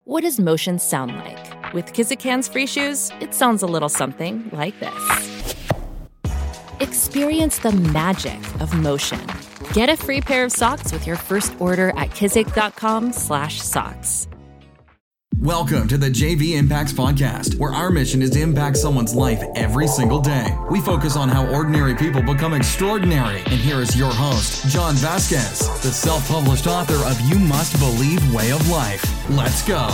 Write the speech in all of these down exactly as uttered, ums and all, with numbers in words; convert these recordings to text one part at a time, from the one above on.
What does motion sound like? With Kizik Hands Free Shoes, it sounds a little something like this. Experience the magic of motion. Get a free pair of socks with your first order at kizik.com slash socks. Welcome to the J V Impacts Podcast, where our mission is to impact someone's life every single day. We focus on how ordinary people become extraordinary. And here is your host, John Vasquez, the self-published author of You Must Believe Way of Life. Let's go.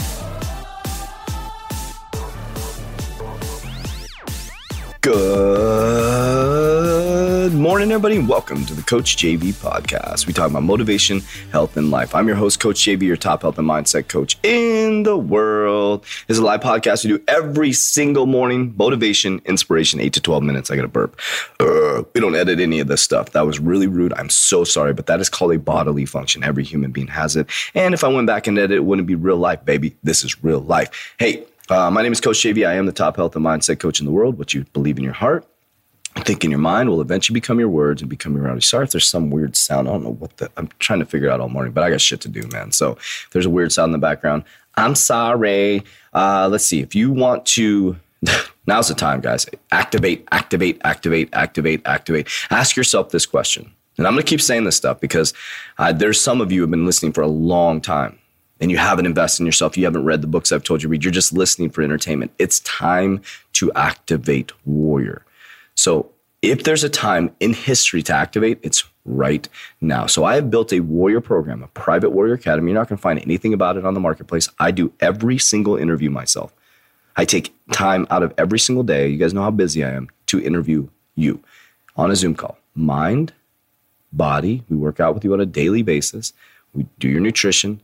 Good morning, everybody. Welcome to the Coach J V Podcast. We talk about motivation, health, and life. I'm your host, Coach J V, your top health and mindset coach in the world. This is a live podcast we do every single morning. Motivation, inspiration, eight to twelve minutes. I got to burp. Uh, we don't edit any of this stuff. That was really rude. I'm so sorry, but that is called a bodily function. Every human being has it. And if I went back and edited, it wouldn't be real life, baby. This is real life. Hey, Uh, my name is Coach J V. I am the top health and mindset coach in the world. What you believe in your heart, think in your mind will eventually become your words and become your reality. Sorry if there's some weird sound. I don't know what the, I'm trying to figure it out all morning, but I got shit to do, man. So if there's a weird sound in the background, I'm sorry. Uh, let's see. If you want to, now's the time, guys. Activate, activate, activate, activate, activate. Ask yourself this question. And I'm going to keep saying this stuff because uh, there's some of you who have been listening for a long time. And you haven't invested in yourself, you haven't read the books I've told you to read, you're just listening for entertainment. It's time to activate warrior. So if there's a time in history to activate, it's right now. So I have built a warrior program, a private warrior academy. You're not going to find anything about it on the marketplace. I do every single interview myself. I take time out of every single day, you guys know how busy I am, to interview you on a Zoom call. Mind, body, we work out with you on a daily basis. We do your nutrition.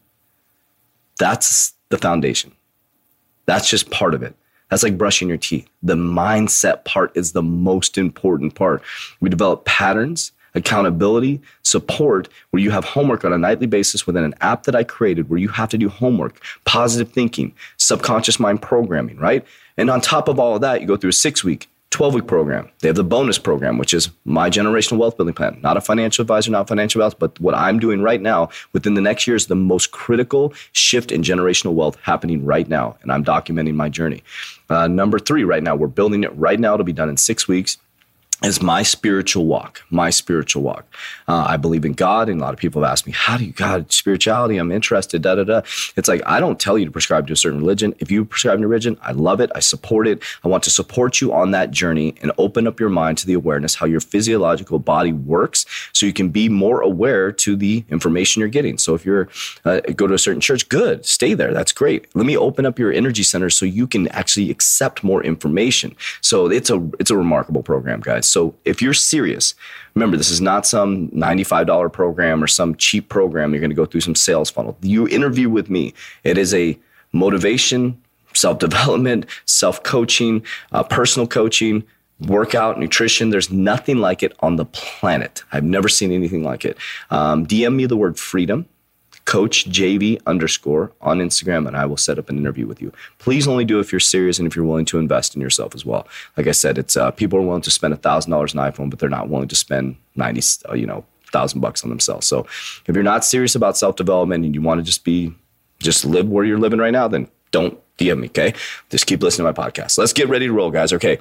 That's the foundation. That's just part of it. That's like brushing your teeth. The mindset part is the most important part. We develop patterns, accountability, support, where you have homework on a nightly basis within an app that I created where you have to do homework, positive thinking, subconscious mind programming, right? And on top of all of that, you go through a six-week, twelve-week program. They have the bonus program, which is my generational wealth building plan. Not a financial advisor, not financial wealth, but what I'm doing right now within the next year is the most critical shift in generational wealth happening right now. And I'm documenting my journey. Uh, number three, right now, we're building it right now. It'll be done in six weeks. Is my spiritual walk, my spiritual walk. Uh, I believe in God, and a lot of people have asked me, how do you, God, spirituality, I'm interested, da, da, da. It's like, I don't tell you to prescribe to a certain religion. If you prescribe to a religion, I love it. I support it. I want to support you on that journey and open up your mind to the awareness, how your physiological body works, so you can be more aware to the information you're getting. So if you're, uh, go to a certain church, good, stay there. That's great. Let me open up your energy center so you can actually accept more information. So it's a, it's a remarkable program, guys. So if you're serious, remember, this is not some ninety-five dollars program or some cheap program. You're going to go through some sales funnel. You interview with me. It is a motivation, self-development, self-coaching, uh, personal coaching, workout, nutrition. There's nothing like it on the planet. I've never seen anything like it. Um, D M me the word freedom. Coach J V underscore on Instagram, and I will set up an interview with you. Please only do it if you're serious and if you're willing to invest in yourself as well. Like I said, it's uh, people are willing to spend a thousand dollars on an iPhone, but they're not willing to spend ninety, uh, you know, thousand bucks on themselves. So if you're not serious about self development and you want to just be, just live where you're living right now, then don't D M me. Okay, just keep listening to my podcast. Let's get ready to roll, guys. Okay.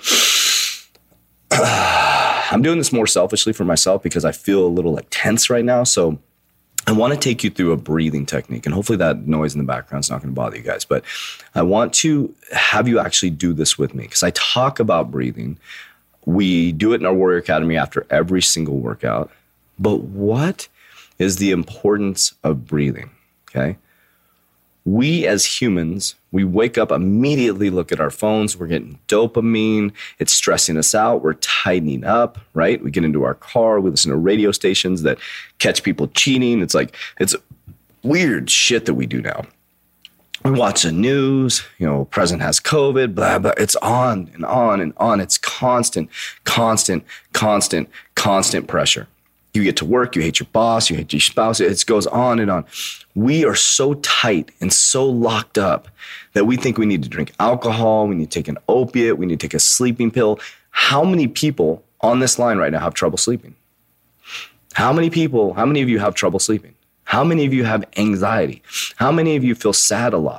I'm doing this more selfishly for myself because I feel a little like tense right now. So I want to take you through a breathing technique, and hopefully that noise in the background is not going to bother you guys, but I want to have you actually do this with me because I talk about breathing. We do it in our Warrior Academy after every single workout, but what is the importance of breathing? Okay. We as humans, we wake up, immediately look at our phones. We're getting dopamine. It's stressing us out. We're tightening up, right? We get into our car. We listen to radio stations that catch people cheating. It's like, it's weird shit that we do now. We watch the news, you know, president has COVID, blah, blah. It's on and on and on. It's constant, constant, constant, constant pressure. You get to work, you hate your boss, you hate your spouse. It goes on and on. We are so tight and so locked up that we think we need to drink alcohol, we need to take an opiate, we need to take a sleeping pill. How many people on this line right now have trouble sleeping? How many people, how many of you have trouble sleeping? How many of you have anxiety? How many of you feel sad a lot?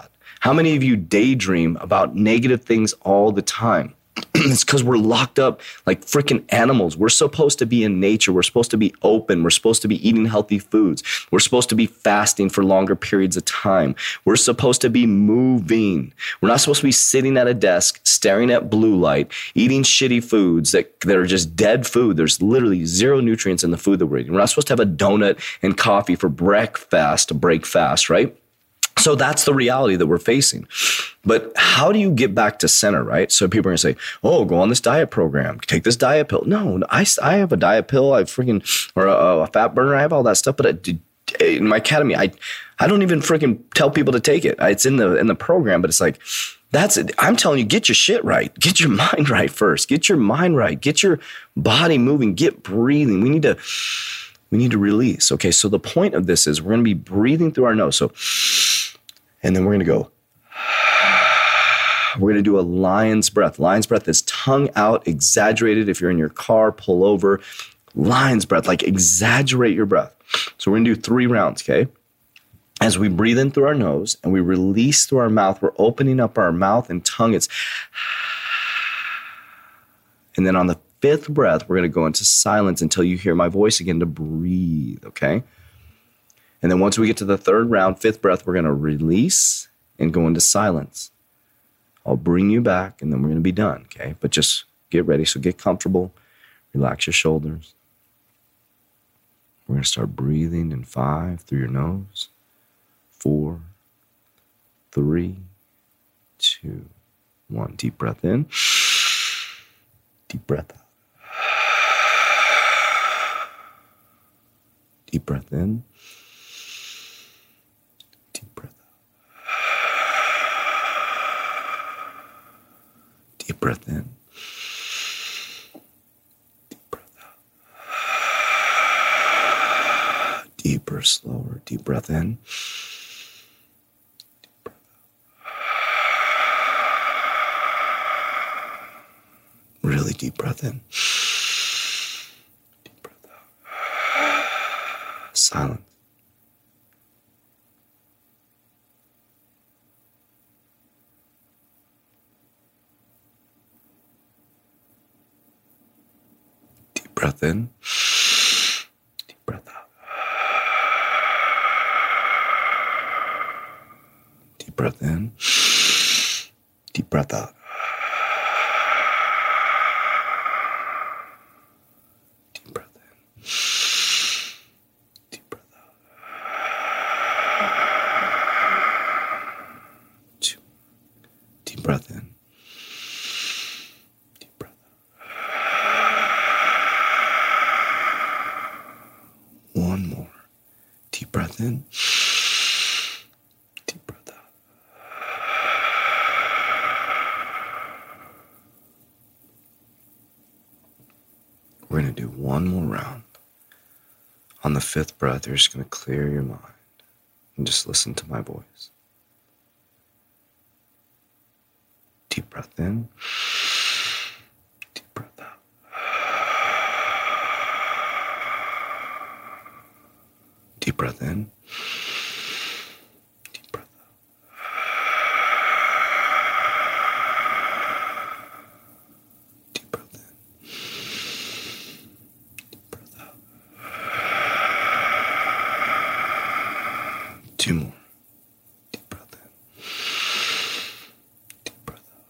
How many of you daydream about negative things all the time? It's because we're locked up like freaking animals. We're supposed to be in nature. We're supposed to be open. We're supposed to be eating healthy foods. We're supposed to be fasting for longer periods of time. We're supposed to be moving. We're not supposed to be sitting at a desk, staring at blue light, eating shitty foods that, that are just dead food. There's literally zero nutrients in the food that we're eating. We're not supposed to have a donut and coffee for breakfast to break fast, right? So that's the reality that we're facing. But how do you get back to center, right? So people are going to say, oh, go on this diet program, take this diet pill. No, I, I have a diet pill, I freaking, or a, a fat burner, I have all that stuff. But I, in my academy, I I don't even freaking tell people to take it. It's in the in the program, but it's like, that's it. I'm telling you, get your shit right. Get your mind right first. Get your mind right. Get your body moving. Get breathing. We need to, we need to release. Okay, so the point of this is we're going to be breathing through our nose. So, and then we're going to go. We're going to do a lion's breath. Lion's breath is tongue out, exaggerated. If you're in your car, pull over. Lion's breath, like exaggerate your breath. So we're going to do three rounds, okay? As we breathe in through our nose and we release through our mouth, we're opening up our mouth and tongue. It's, and then on the fifth breath, we're going to go into silence until you hear my voice again to breathe, okay? And then once we get to the third round, fifth breath, we're going to release and go into silence. I'll bring you back, and then we're going to be done, okay? But just get ready. So get comfortable. Relax your shoulders. We're going to start breathing in five through your nose. Four, three, two, one. Deep breath in. Deep breath out. Deep breath in. Deep breath out. Deep breath in. Deep breath out. Deeper, slower. Deep breath in. Deep breath out. Really deep breath in. Deep breath out. Silence. Breath in, deep breath out. Deep breath in, deep breath out. Deep breath in, deep breath out. Two, deep breath in. One more. Deep breath in. Deep breath out. We're going to do one more round. On the fifth breath, you're just going to clear your mind and just listen to my voice. Deep breath in. Deep breath out. Deep breath in. Deep breath out. Deep breath in. Deep breath out. Two more. Deep breath in. Deep breath out.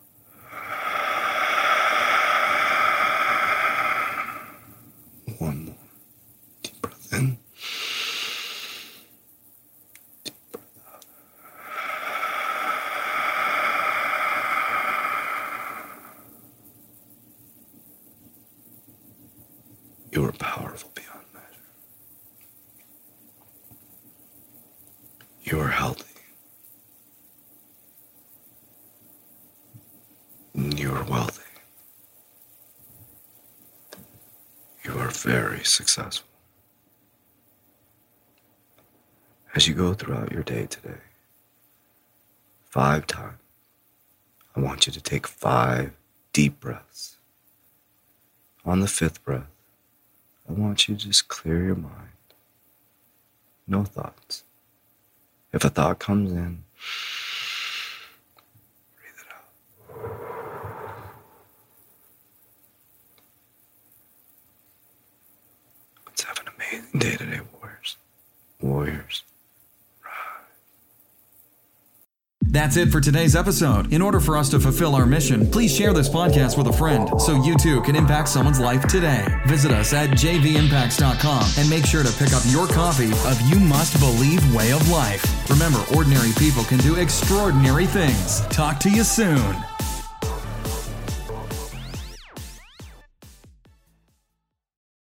One more. Deep breath in. You are powerful beyond measure. You are healthy. You are wealthy. You are very successful. As you go throughout your day today, five times, I want you to take five deep breaths. On the fifth breath, I want you to just clear your mind. No thoughts. If a thought comes in, Amazing day today, Warriors. Warriors. That's it for today's episode. In order for us to fulfill our mission, please share this podcast with a friend so you too can impact someone's life today. Visit us at j v impacts dot com and make sure to pick up your copy of You Must Believe Way of Life. Remember, ordinary people can do extraordinary things. Talk to you soon.